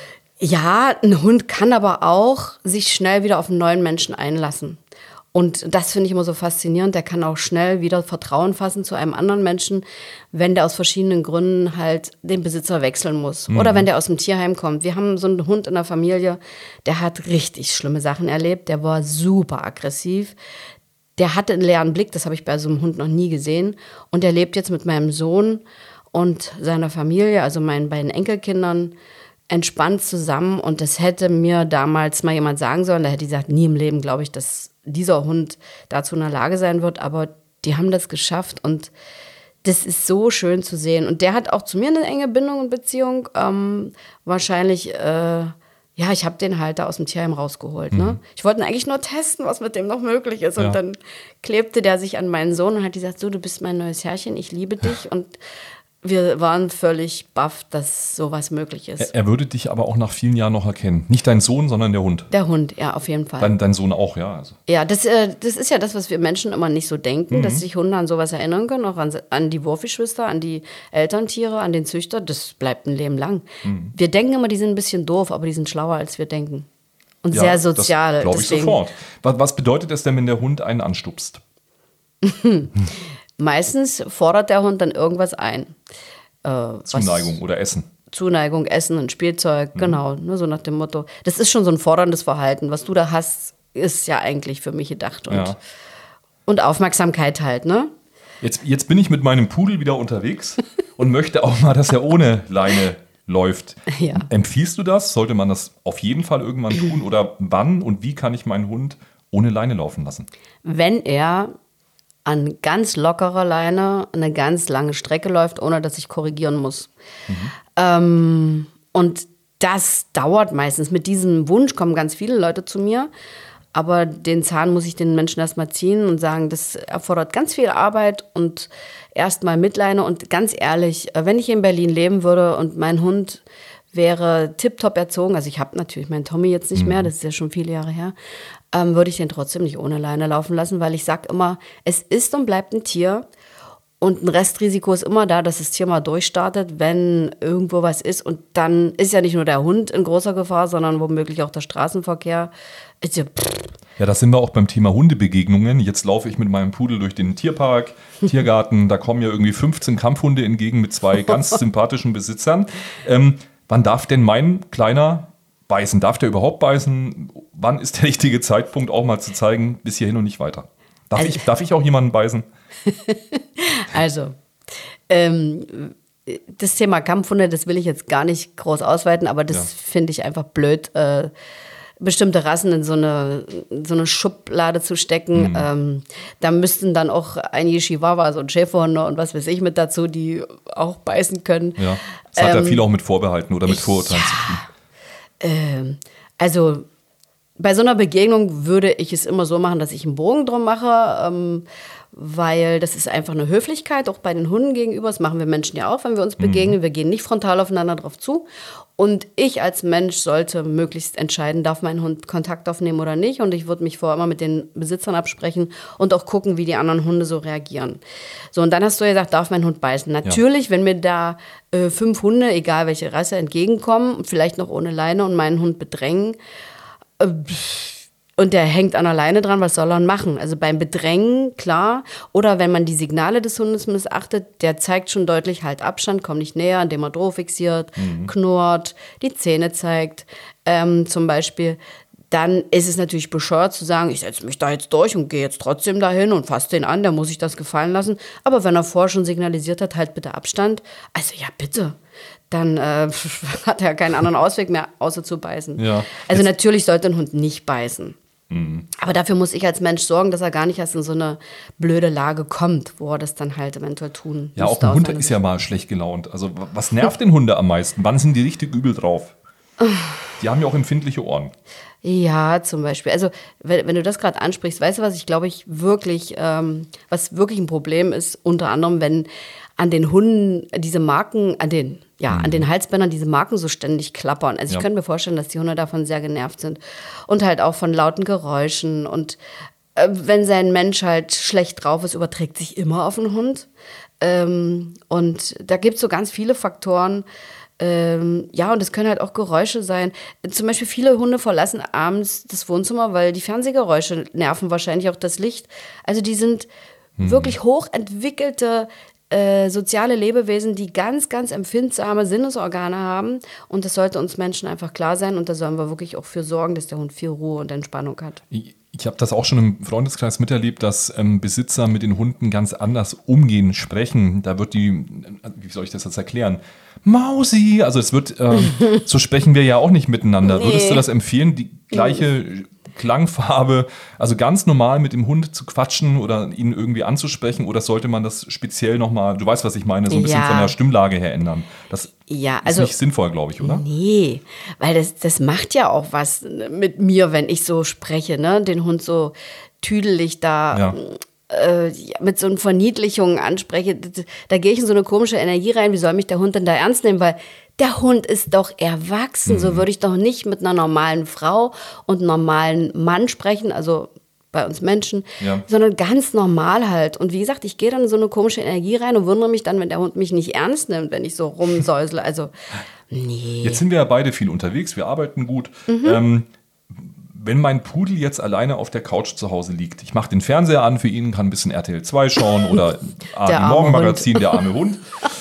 ja, ein Hund kann aber auch sich schnell wieder auf einen neuen Menschen einlassen. Und das finde ich immer so faszinierend. Der kann auch schnell wieder Vertrauen fassen zu einem anderen Menschen, wenn der aus verschiedenen Gründen halt den Besitzer wechseln muss. Mhm. Oder wenn der aus dem Tierheim kommt. Wir haben so einen Hund in der Familie, der hat richtig schlimme Sachen erlebt. Der war super aggressiv. Der hatte einen leeren Blick, das habe ich bei so einem Hund noch nie gesehen. Und der lebt jetzt mit meinem Sohn und seiner Familie, also meinen beiden Enkelkindern, entspannt zusammen. Und das hätte mir damals mal jemand sagen sollen. Da hätte ich gesagt, nie im Leben glaube ich, dass dieser Hund dazu in der Lage sein wird. Aber die haben das geschafft und das ist so schön zu sehen. Und der hat auch zu mir eine enge Bindung und Beziehung. Ähm, wahrscheinlich, äh, ja, ich habe den halt da aus dem Tierheim rausgeholt. Ne? Mhm. Ich wollte ihn eigentlich nur testen, was mit dem noch möglich ist. Und ja. dann klebte der sich an meinen Sohn und hat gesagt, so, du bist mein neues Herrchen, ich liebe dich. Und wir waren völlig baff, dass sowas möglich ist. Er, er würde dich aber auch nach vielen Jahren noch erkennen. Nicht dein Sohn, sondern der Hund. Der Hund, ja, auf jeden Fall. Dein, dein Sohn auch, ja. Also. Ja, das, äh, das ist ja das, was wir Menschen immer nicht so denken, mhm. dass sich Hunde an sowas erinnern können, auch an, an die Wurfgeschwister, an die Elterntiere, an den Züchter. Das bleibt ein Leben lang. Mhm. Wir denken immer, die sind ein bisschen doof, aber die sind schlauer, als wir denken. Und ja, sehr sozial. Das glaube ich sofort. Was, was bedeutet es denn, wenn der Hund einen anstupst? Meistens fordert der Hund dann irgendwas ein. Äh, Zuneigung oder Essen. Zuneigung, Essen, ein Spielzeug, mhm. genau, nur so nach dem Motto. Das ist schon so ein forderndes Verhalten. Was du da hast, ist ja eigentlich für mich gedacht. Und, ja. und Aufmerksamkeit halt, ne? Jetzt, jetzt bin ich mit meinem Pudel wieder unterwegs und möchte auch mal, dass er ohne Leine läuft. Ja. Empfiehlst du das? Sollte man das auf jeden Fall irgendwann tun? Oder wann und wie kann ich meinen Hund ohne Leine laufen lassen? Wenn er an ganz lockerer Leine eine ganz lange Strecke läuft, ohne dass ich korrigieren muss. Mhm. Ähm, und das dauert meistens. Mit diesem Wunsch kommen ganz viele Leute zu mir. Aber den Zahn muss ich den Menschen erstmal ziehen und sagen, das erfordert ganz viel Arbeit und erstmal mit Leine. Und ganz ehrlich, wenn ich hier in Berlin leben würde und mein Hund wäre tipptopp erzogen, also ich habe natürlich meinen Tommy jetzt nicht mhm. mehr, das ist ja schon viele Jahre her, ähm, würde ich den trotzdem nicht ohne Leine laufen lassen, weil ich sage immer, es ist und bleibt ein Tier und ein Restrisiko ist immer da, dass das Tier mal durchstartet, wenn irgendwo was ist. Und dann ist ja nicht nur der Hund in großer Gefahr, sondern womöglich auch der Straßenverkehr. Ist ja, ja, da sind wir auch beim Thema Hundebegegnungen. Jetzt laufe ich mit meinem Pudel durch den Tierpark, Tiergarten, da kommen ja irgendwie fünfzehn Kampfhunde entgegen mit zwei ganz sympathischen Besitzern. Ähm, wann darf denn mein Kleiner beißen? Darf der überhaupt beißen? Wann ist der richtige Zeitpunkt, auch mal zu zeigen, bis hierhin und nicht weiter? Darf, also, ich, darf ich auch jemanden beißen? Also, ähm, das Thema Kampfhunde, das will ich jetzt gar nicht groß ausweiten, aber das ja. finde ich einfach blöd, äh, bestimmte Rassen in so eine, so eine Schublade zu stecken. Mhm. Ähm, da müssten dann auch einige Chihuahuas und Schäferhunde und was weiß ich mit dazu, die auch beißen können. Ja, das hat ähm, ja viel auch mit Vorbehalten oder mit Vorurteilen ja, zu tun. Ähm, also bei so einer Begegnung würde ich es immer so machen, dass ich einen Bogen drum mache, ähm, weil das ist einfach eine Höflichkeit, auch bei den Hunden gegenüber. Das machen wir Menschen ja auch, wenn wir uns begegnen. Mhm. Wir gehen nicht frontal aufeinander drauf zu. Und ich als Mensch sollte möglichst entscheiden, darf mein Hund Kontakt aufnehmen oder nicht. Und ich würde mich vorher immer mit den Besitzern absprechen und auch gucken, wie die anderen Hunde so reagieren. So, und dann hast du ja gesagt, darf mein Hund beißen? Natürlich, ja. wenn mir da äh, fünf Hunde, egal welche Rasse, entgegenkommen, vielleicht noch ohne Leine und meinen Hund bedrängen, äh, und der hängt an der Leine dran, was soll er machen? Also beim Bedrängen, klar. Oder wenn man die Signale des Hundes missachtet, der zeigt schon deutlich halt Abstand, komm nicht näher, indem er droh fixiert, mhm. knurrt, die Zähne zeigt, ähm, zum Beispiel. Dann ist es natürlich bescheuert zu sagen, ich setze mich da jetzt durch und gehe jetzt trotzdem dahin und fasse den an, der muss sich das gefallen lassen. Aber wenn er vorher schon signalisiert hat, halt bitte Abstand, also ja bitte. dann äh, hat er keinen anderen Ausweg mehr, außer zu beißen. Ja. Also Jetzt- natürlich sollte ein Hund nicht beißen. Aber dafür muss ich als Mensch sorgen, dass er gar nicht erst in so eine blöde Lage kommt, wo er das dann halt eventuell tun Ja, auch müsste ein aus Hund seiner ist Sicht. ja mal schlecht gelaunt. Also w- was nervt den Hunde am meisten? Wann sind die richtig übel drauf? Die haben ja auch empfindliche Ohren. Ja, zum Beispiel. Also wenn, wenn du das gerade ansprichst, weißt du, was ich glaube ich wirklich, ähm, was wirklich ein Problem ist, unter anderem, wenn an den Hunden diese Marken, an den, ja, an den Halsbändern diese Marken so ständig klappern. Also Ja. ich könnte mir vorstellen, dass die Hunde davon sehr genervt sind. Und halt auch von lauten Geräuschen. Und äh, wenn sein Mensch halt schlecht drauf ist, überträgt sich immer auf den Hund. Ähm, und da gibt es so ganz viele Faktoren. Ähm, ja, und es können halt auch Geräusche sein. Zum Beispiel viele Hunde verlassen abends das Wohnzimmer, weil die Fernsehgeräusche nerven wahrscheinlich auch das Licht. Also die sind wirklich hochentwickelte äh, soziale Lebewesen, die ganz, ganz empfindsame Sinnesorgane haben. Und das sollte uns Menschen einfach klar sein. Und da sollen wir wirklich auch für sorgen, dass der Hund viel Ruhe und Entspannung hat. Ich, ich habe das auch schon im Freundeskreis miterlebt, dass ähm, Besitzer mit den Hunden ganz anders umgehen, sprechen. Da wird die, wie soll ich das jetzt erklären? Mausi! Also es wird, ähm, so sprechen wir ja auch nicht miteinander. Nee. Würdest du das empfehlen, die gleiche Klangfarbe, also ganz normal mit dem Hund zu quatschen oder ihn irgendwie anzusprechen, oder sollte man das speziell nochmal, du weißt, was ich meine, so ein bisschen Ja. von der Stimmlage her ändern? Das Ja, ist also nicht sinnvoll, glaube ich, oder? Nee, weil das, das macht ja auch was mit mir, wenn ich so spreche, ne? Den Hund so tüdelig da Ja. äh, ja, mit so einer Verniedlichung anspreche. Da, da gehe ich in so eine komische Energie rein. Wie soll mich der Hund denn da ernst nehmen? Weil der Hund ist doch erwachsen. Mhm. So würde ich doch nicht mit einer normalen Frau und einem normalen Mann sprechen, also bei uns Menschen, Ja. sondern ganz normal halt. Und wie gesagt, ich gehe dann in so eine komische Energie rein und wundere mich dann, wenn der Hund mich nicht ernst nimmt, wenn ich so rumsäusle. Also, nee. Jetzt sind wir ja beide viel unterwegs, wir arbeiten gut. Ähm, wenn mein Pudel jetzt alleine auf der Couch zu Hause liegt, ich mache den Fernseher an für ihn, kann ein bisschen R T L zwei schauen oder Der A R D arme Morgenmagazin, der arme Hund.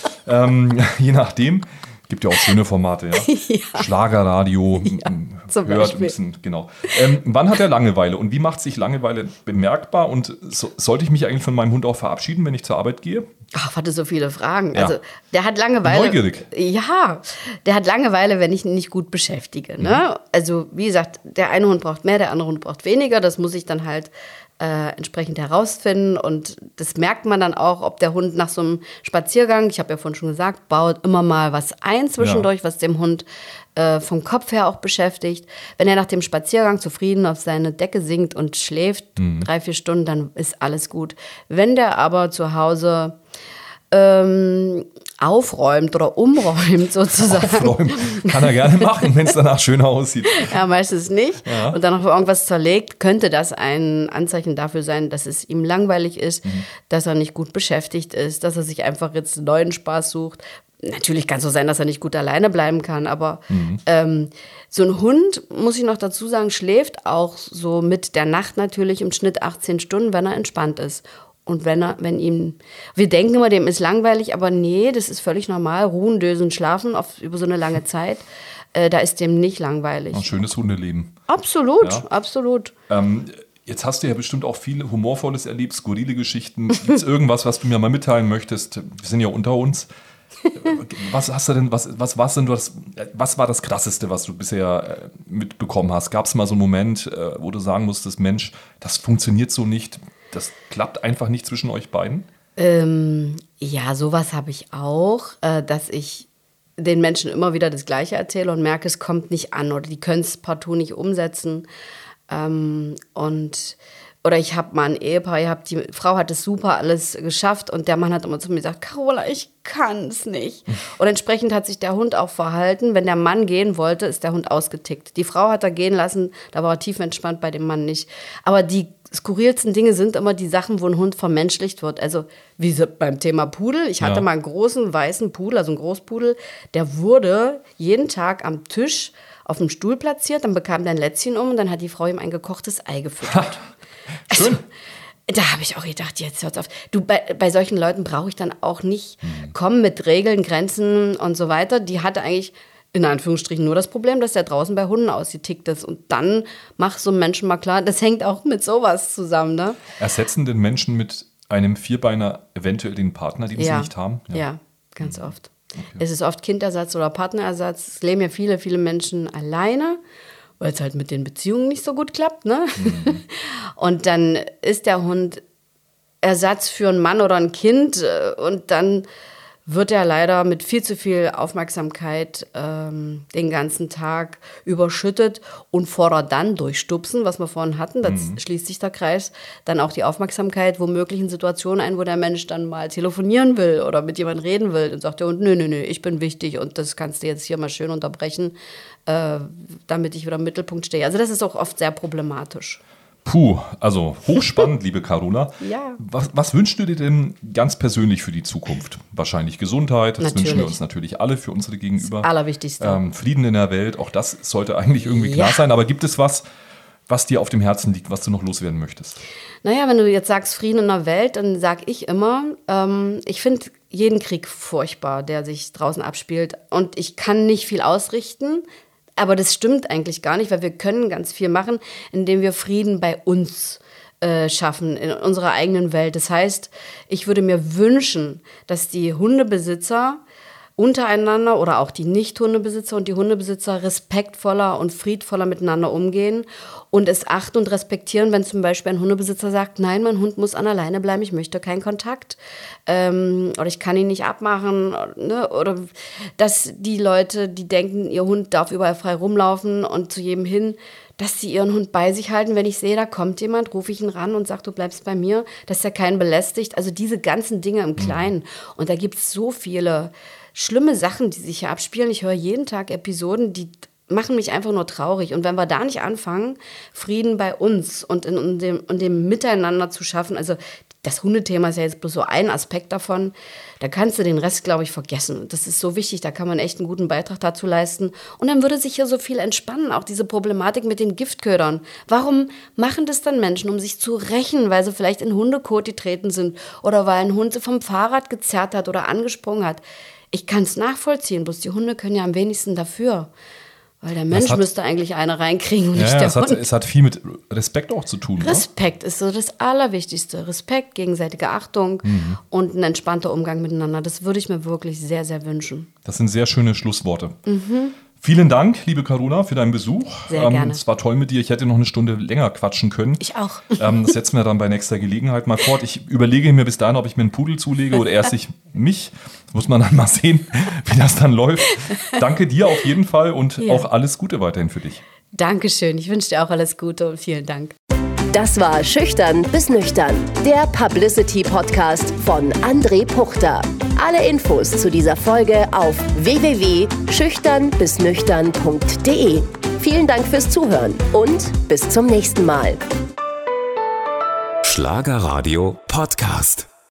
Ähm, je nachdem. Gibt ja auch schöne Formate, ja. Schlagerradio, m, zum hört Beispiel. ein bisschen, genau. Ähm, wann hat er Langeweile und wie macht sich Langeweile bemerkbar? Und so, sollte ich mich eigentlich von meinem Hund auch verabschieden, wenn ich zur Arbeit gehe? Ach, warte, so viele Fragen. Ja. Also, der hat Langeweile. Neugierig. Ja, der hat Langeweile, wenn ich ihn nicht gut beschäftige. Ne? Also, wie gesagt, der eine Hund braucht mehr, der andere Hund braucht weniger. Das muss ich dann halt äh, entsprechend herausfinden. Und das merkt man dann auch, ob der Hund nach so einem Spaziergang, ich habe ja vorhin schon gesagt, baut immer mal was ein zwischendurch, was dem Hund äh, vom Kopf her auch beschäftigt. Wenn er nach dem Spaziergang zufrieden auf seine Decke sinkt und schläft, drei, vier Stunden, dann ist alles gut. Wenn der aber zu Hause ähm, aufräumt oder umräumt sozusagen. Aufräumen kann er gerne machen, wenn es danach schöner aussieht. Ja, meistens nicht. Ja. Und dann noch irgendwas zerlegt, könnte das ein Anzeichen dafür sein, dass es ihm langweilig ist, Mhm. dass er nicht gut beschäftigt ist, dass er sich einfach jetzt einen neuen Spaß sucht. Natürlich kann es so sein, dass er nicht gut alleine bleiben kann, aber Mhm. ähm, so ein Hund, muss ich noch dazu sagen, schläft auch so mit der Nacht natürlich im Schnitt achtzehn Stunden, wenn er entspannt ist. Und wenn er, wenn ihm, wir denken immer, dem ist langweilig, aber nee, das ist völlig normal. Ruhen, dösen, schlafen auf, über so eine lange Zeit, äh, da ist dem nicht langweilig. Ein schönes Hundeleben. Absolut, Ja. absolut. Ähm, jetzt hast du ja bestimmt auch viel Humorvolles erlebt, skurrile Geschichten. Gibt es irgendwas, was du mir mal mitteilen möchtest? Wir sind ja unter uns. Was hast du denn, was, was, was, denn das, was war das Krasseste, was du bisher äh, mitbekommen hast? Gab es mal so einen Moment, äh, wo du sagen musstest, Mensch, das funktioniert so nicht, das klappt einfach nicht zwischen euch beiden? Ähm, ja, sowas habe ich auch, äh, dass ich den Menschen immer wieder das Gleiche erzähle und merke, es kommt nicht an oder die können es partout nicht umsetzen. Ähm, und oder ich habe mal ein Ehepaar gehabt, die Frau hat es super alles geschafft und der Mann hat immer zu mir gesagt, Carola, ich kann es nicht. Und entsprechend hat sich der Hund auch verhalten. Wenn der Mann gehen wollte, ist der Hund ausgetickt. Die Frau hat er gehen lassen, da war er tiefenentspannt, bei dem Mann nicht. Aber die skurrilsten Dinge sind immer die Sachen, wo ein Hund vermenschlicht wird. Also wie so beim Thema Pudel. Ich hatte Ja. mal einen großen weißen Pudel, also einen Großpudel, der wurde jeden Tag am Tisch auf dem Stuhl platziert, dann bekam der ein Lätzchen um und dann hat die Frau ihm ein gekochtes Ei gefüttert. Schön. Also, da habe ich auch gedacht, jetzt hört's auf. Du, bei, bei solchen Leuten brauche ich dann auch nicht kommen mit Regeln, Grenzen und so weiter. Die hatte eigentlich in Anführungsstrichen nur das Problem, dass der draußen bei Hunden ausgetickt ist. Und dann mach so einem Menschen mal klar, das hängt auch mit sowas zusammen, ne? Ersetzen den Menschen mit einem Vierbeiner eventuell den Partner, den sie nicht haben? Ja, ganz oft. Okay. Es ist oft Kindersatz oder Partnerersatz. Es leben ja viele, viele Menschen alleine, weil es halt mit den Beziehungen nicht so gut klappt. Ne? Mhm. Und dann ist der Hund Ersatz für einen Mann oder ein Kind und dann wird er leider mit viel zu viel Aufmerksamkeit ähm, den ganzen Tag überschüttet und fordert dann durch Stupsen, was wir vorhin hatten, da mhm. schließt sich der Kreis, dann auch die Aufmerksamkeit womöglich in Situationen ein, wo der Mensch dann mal telefonieren will oder mit jemandem reden will und sagt der Hund, nö, nö, nö, ich bin wichtig und das kannst du jetzt hier mal schön unterbrechen, äh, damit ich wieder im Mittelpunkt stehe. Also das ist auch oft sehr problematisch. Puh, also hochspannend, liebe Carola. Ja. Was, was wünschst du dir denn ganz persönlich für die Zukunft? Wahrscheinlich Gesundheit, das natürlich. Wünschen wir uns natürlich alle für unsere Gegenüber. Das Allerwichtigste. Ähm, Frieden in der Welt, auch das sollte eigentlich irgendwie klar ja. sein. Aber gibt es was, was dir auf dem Herzen liegt, was du noch loswerden möchtest? Naja, wenn du jetzt sagst Frieden in der Welt, dann sag ich immer, ähm, ich finde jeden Krieg furchtbar, der sich draußen abspielt. Und ich kann nicht viel ausrichten. Aber das stimmt eigentlich gar nicht, weil wir können ganz viel machen, indem wir Frieden bei uns äh, schaffen, in unserer eigenen Welt. Das heißt, ich würde mir wünschen, dass die Hundebesitzer untereinander oder auch die Nicht-Hundebesitzer und die Hundebesitzer respektvoller und friedvoller miteinander umgehen und es achten und respektieren, wenn zum Beispiel ein Hundebesitzer sagt, nein, mein Hund muss an alleine bleiben, ich möchte keinen Kontakt ähm, oder ich kann ihn nicht abmachen. Ne? Oder dass die Leute, die denken, ihr Hund darf überall frei rumlaufen und zu jedem hin, dass sie ihren Hund bei sich halten. Wenn ich sehe, da kommt jemand, rufe ich ihn ran und sage, du bleibst bei mir, dass er keinen belästigt. Also diese ganzen Dinge im Kleinen. Und da gibt es so viele schlimme Sachen, die sich hier abspielen. Ich höre jeden Tag Episoden, die machen mich einfach nur traurig. Und wenn wir da nicht anfangen, Frieden bei uns und in, in, dem, in dem Miteinander zu schaffen, also das Hundethema ist ja jetzt bloß so ein Aspekt davon, da kannst du den Rest, glaube ich, vergessen. Das ist so wichtig, da kann man echt einen guten Beitrag dazu leisten. Und dann würde sich hier so viel entspannen, auch diese Problematik mit den Giftködern. Warum machen das dann Menschen, um sich zu rächen, weil sie vielleicht in Hundekot getreten sind oder weil ein Hund sie vom Fahrrad gezerrt hat oder angesprungen hat? Ich kann es nachvollziehen, bloß die Hunde können ja am wenigsten dafür. Weil der Mensch hat, müsste eigentlich eine reinkriegen und ja, nicht ja, der es Hund. Hat, es hat viel mit Respekt auch zu tun. Respekt oder? Ist so das Allerwichtigste. Respekt, gegenseitige Achtung mhm. und ein entspannter Umgang miteinander. Das würde ich mir wirklich sehr, sehr wünschen. Das sind sehr schöne Schlussworte. Mhm. Vielen Dank, liebe Carola, für deinen Besuch. Sehr ähm, gerne. Es war toll mit dir. Ich hätte noch eine Stunde länger quatschen können. Ich auch. Ähm, das setzen wir dann bei nächster Gelegenheit mal fort. Ich überlege mir bis dahin, ob ich mir einen Pudel zulege oder erst ich mich. Muss man dann mal sehen, wie das dann läuft. Danke dir auf jeden Fall und ja. auch alles Gute weiterhin für dich. Dankeschön. Ich wünsche dir auch alles Gute und vielen Dank. Das war Schüchtern bis Nüchtern, der Publicity-Podcast von André Puchter. Alle Infos zu dieser Folge auf w w w punkt schüchtern bis nüchtern punkt de. Vielen Dank fürs Zuhören und bis zum nächsten Mal. Schlagerradio Podcast.